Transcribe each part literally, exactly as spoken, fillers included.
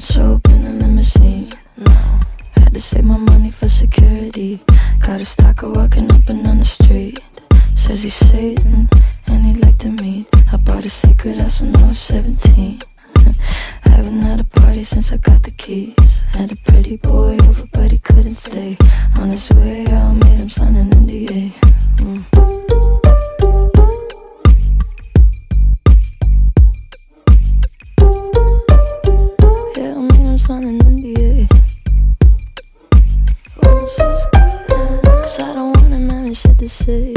show up in a limousine. No, had to save my money for security. Got a stalker walking up and down the street. Says he's Satan and he'd like to meet. I bought a secret house when I was seventeen. Haven't had a party since I got the keys. Had a pretty boy over but he couldn't stay. On his way out, made him sign an N D A. mm. Yeah, I made him sign an N D A. Oh, so scared, cause I don't want him having shit to say.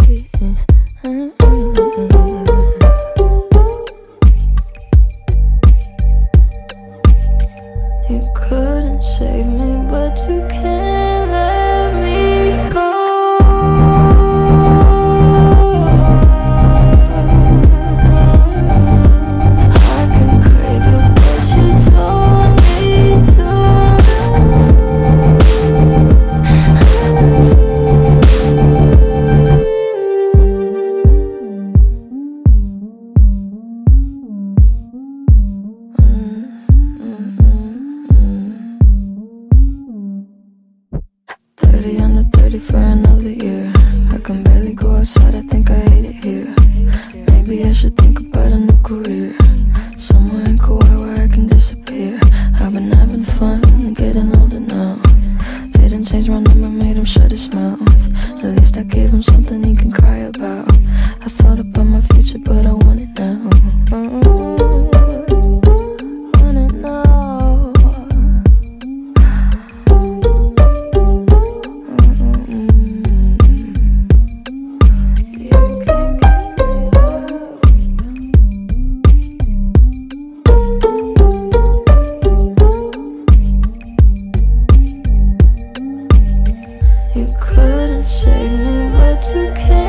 You couldn't save me, but you can't let me go. I can crave you, but you don't need to. thirty under thirty for another year. I can barely go outside, I think I hate it here. Maybe I should think about a new career, somewhere in Kauai where I can disappear. I've been having fun, getting older now. They didn't change my number, made him shut his mouth. At least I gave him something he can cry about. I thought about my future, but I want it now. Want it now. You couldn't save me, but you can't.